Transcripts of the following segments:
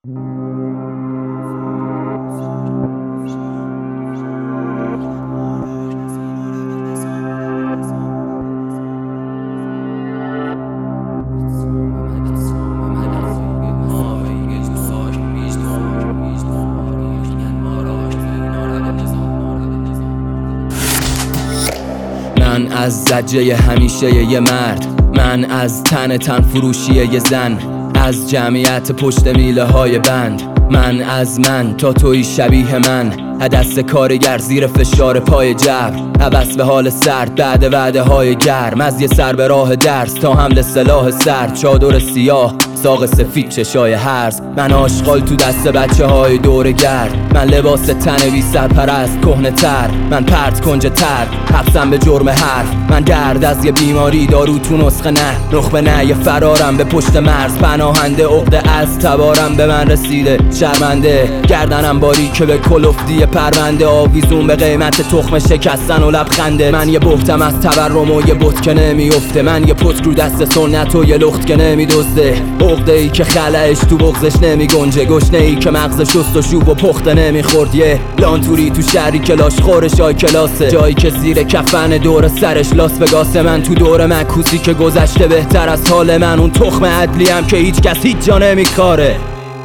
من از زجه همیشه یه مرد، من از تن فروشی یه زن، از جمعیت پشت میله های بند، من از من تا توی شبیه من، دست کارگر زیر فشار پای جبر، عبس به حال سرد بعد وعده های گرم، از یه سر به راه درس تا حمل سلاح سرد، چادر سیاه ساق سفید چشای هرز، من آشغال تو دست بچه های دور گرد، من لباس تن بی سرپرست کهنه تر، من پرت کنج تر حبسم به جرم حرف، من درد از یه بیماری دارو تو نسخه نه، نخبه نه یه فرارم به پشت مرز، پناهنده عقده از تبارم به من رسیده، شرمنده گردنم باری که به کلفتی پرونده، آویزون به قیمت تخم شکستن و لبخنده، من یه بهتم از تورم و یه بت که نمیفته، من یه پتک رو دست سنت و یه لخت که نمیدزده، عقده ای که خلعش تو بغزش نمی گنجه، گشنه ای که مغزش شست و شوب و پخته نمیخورد، یه لانتوری تو شهری که لاش خورش های کلاسه، جایی که زیر کفن دور سرش لاس وگاسه، من تو دور معکوسی که گذشته بهتر از حال من، اون تخم عدلی هم که هیچ کس هیچ جا نمیکاره.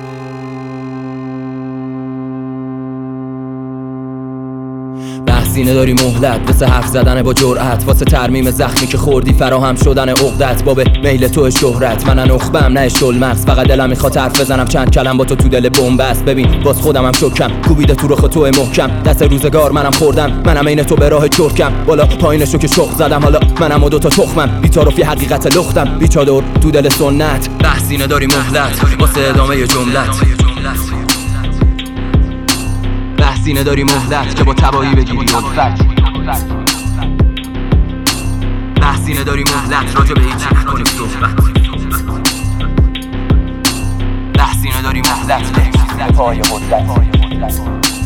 بحثی نداری مهلت واسه حرف زدن با جرأت، واسه ترمیم زخمی که خوردی فراهم شدن عقدت، باب میل تو شهرت منم نخبم نه شلمغز، فقط دلم میخواد حرف بزنم چند کلم با تو دل بنبست، ببین باز خودم هم شکم کوبیده تو رخ تو محکم، دست روزگار منم خوردم، منم عین تو به راه چرکم، بالا پایینشو که شخ زدم، حالا منم و دوتا تخمم، بی‌طرفی حقیقت لختم، بیچادر تو دل سنت، بحثی نداری مهلت واسه ادامه جملت، بحثی نداری مهلت که با تبایی بگیری الفت، بحثی نداری مهلت راجع به هیچی نکنیم صحبت، بحثی نداری مهلت به پای قدرت.